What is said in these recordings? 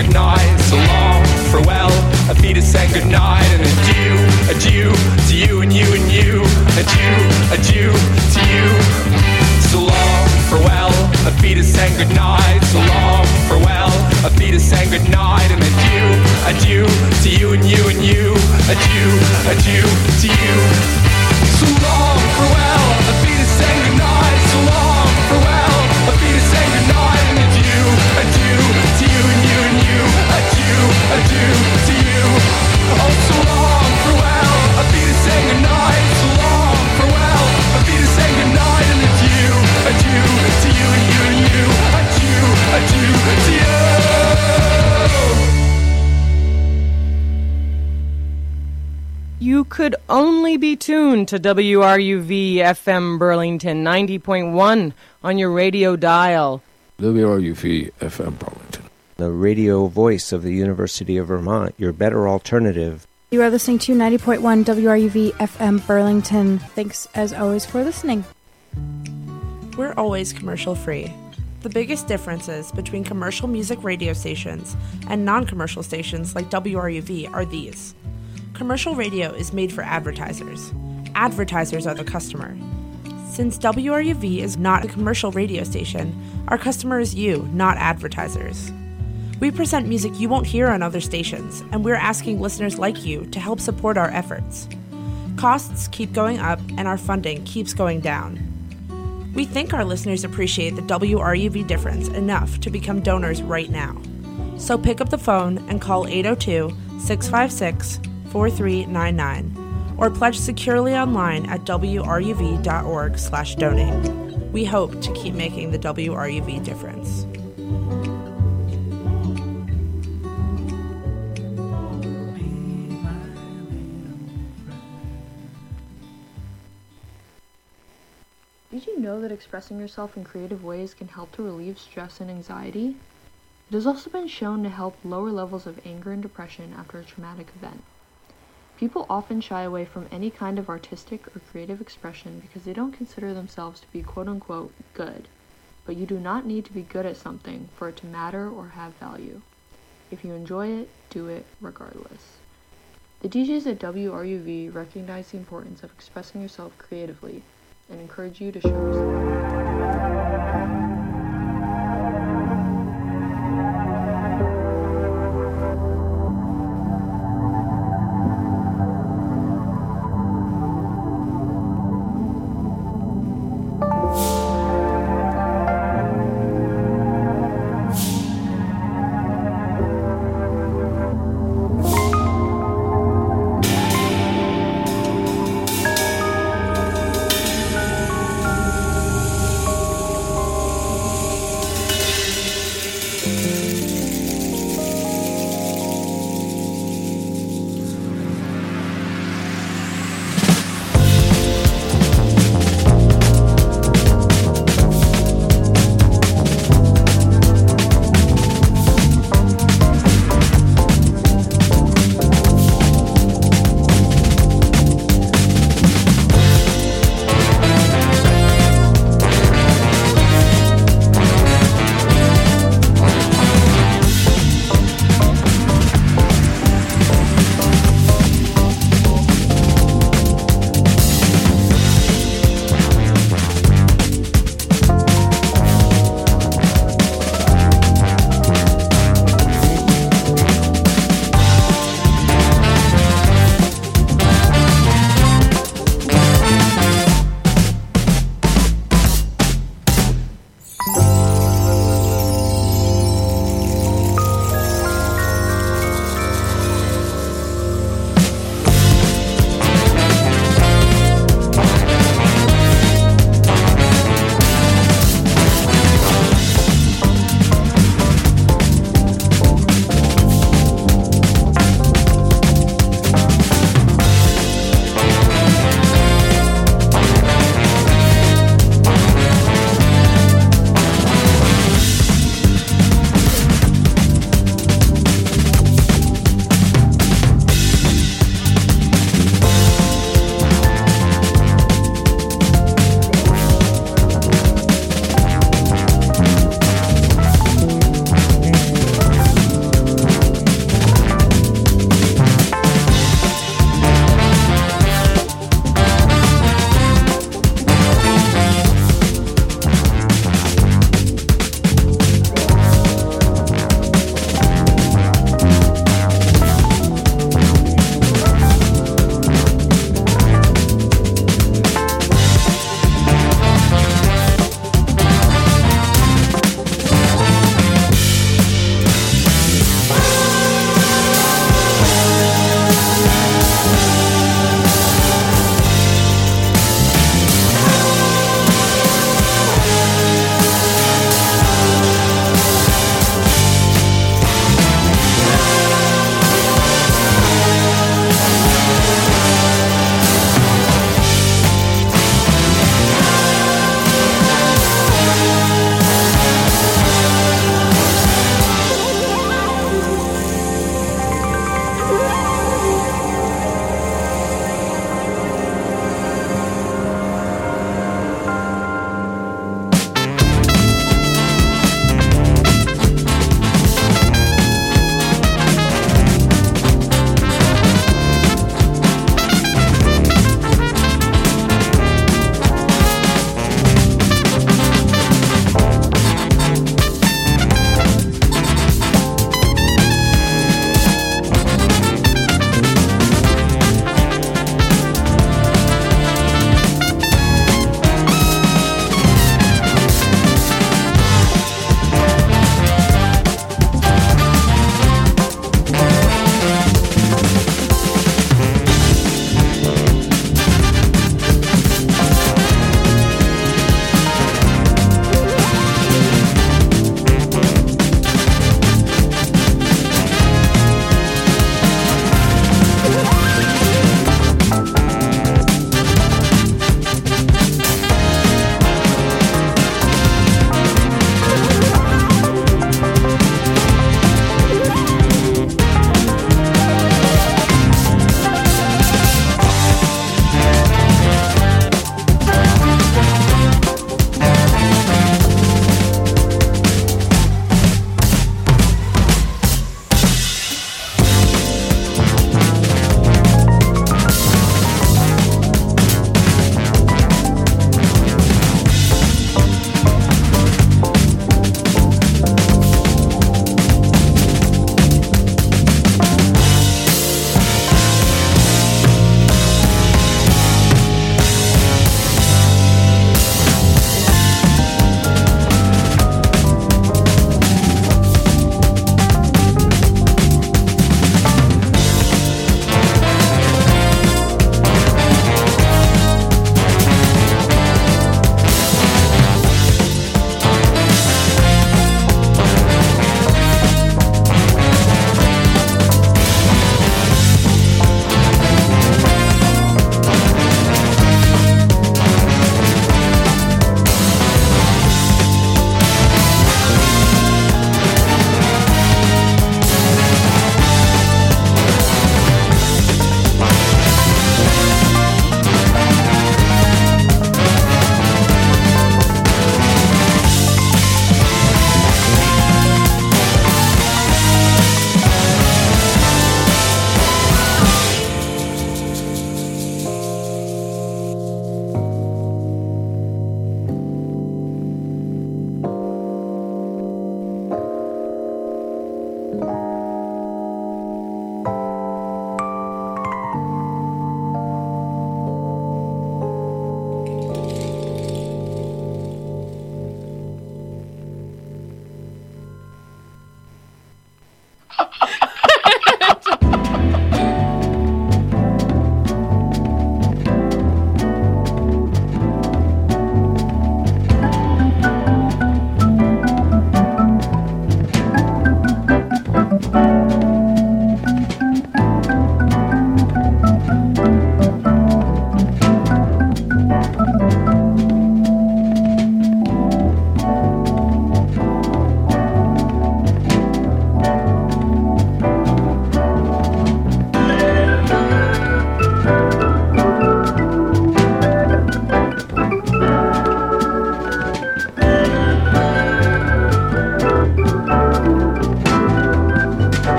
goodnight. So long, farewell, a fetus and goodnight. And adieu, adieu to you and you and you. Adieu, adieu to you. So long, farewell, a fetus and goodnight. So long, farewell, a fetus and goodnight. And adieu, adieu to you and you and you. Adieu, adieu to you. So long, farewell, a fetus and goodnight. So long, farewell, a fetus and goodnight. And adieu, adieu to you and you and you. Adieu, adieu to you. Oh, so long, farewell, a fetus and goodnight. So long, farewell, a fetus and goodnight. And adieu, adieu to you and you and you. Adieu, adieu to you. You could only be tuned to WRUV FM Burlington 90.1 on your radio dial. WRUV FM Burlington, the radio voice of the University of Vermont, your better alternative. You are listening to 90.1 WRUV FM Burlington. Thanks as always for listening. We're always commercial free. The biggest differences between commercial music radio stations and non-commercial stations like WRUV are these. Commercial radio is made for advertisers. Advertisers are the customer. Since WRUV is not a commercial radio station, our customer is you, not advertisers. We present music you won't hear on other stations, and we're asking listeners like you to help support our efforts. Costs keep going up, and our funding keeps going down. We think our listeners appreciate the WRUV difference enough to become donors right now. So pick up the phone and call 802-656-4399 or pledge securely online at wruv.org/donate. We hope to keep making the WRUV difference. Did you know that expressing yourself in creative ways can help to relieve stress and anxiety? It has also been shown to help lower levels of anger and depression after a traumatic event. People often shy away from any kind of artistic or creative expression because they don't consider themselves to be quote-unquote good. But you do not need to be good at something for it to matter or have value. If you enjoy it, do it regardless. The DJs at WRUV recognize the importance of expressing yourself creatively and encourage you to show yourself.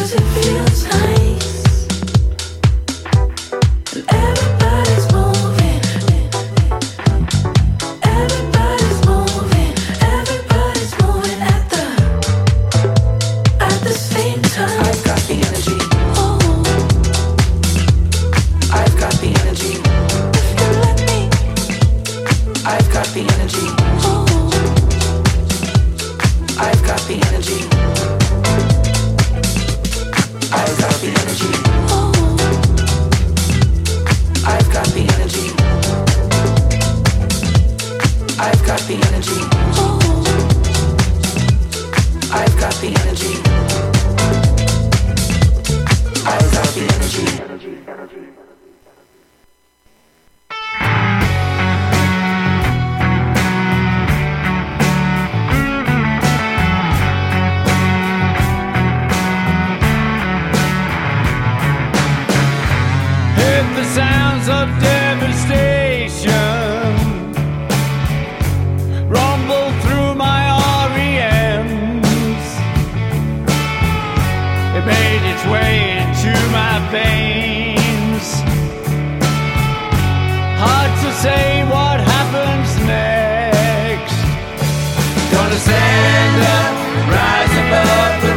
Stand up, rise above.